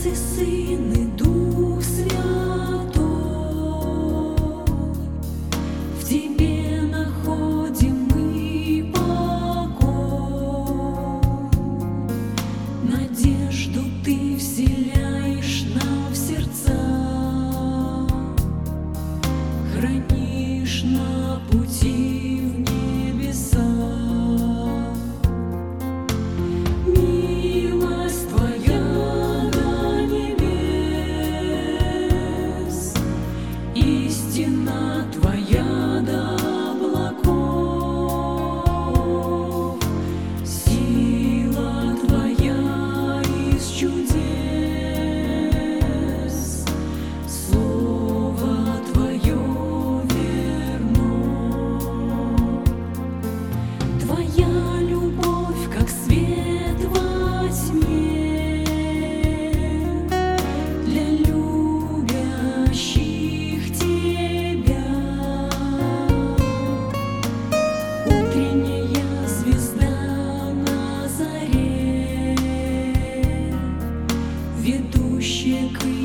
и Сын, и Дух Святой, в Тебе находим мы покой. Надежду Ты вселяешь нам в сердца, хранишь на пути в небеса. Милость Твоя до небес, истина Твоя до облаков, сила Твоя из чудес, Слово Твое верно. Твоя любовь, как свет во тьме, для любящих Тебя. Утренняя звезда на заре, ведущая к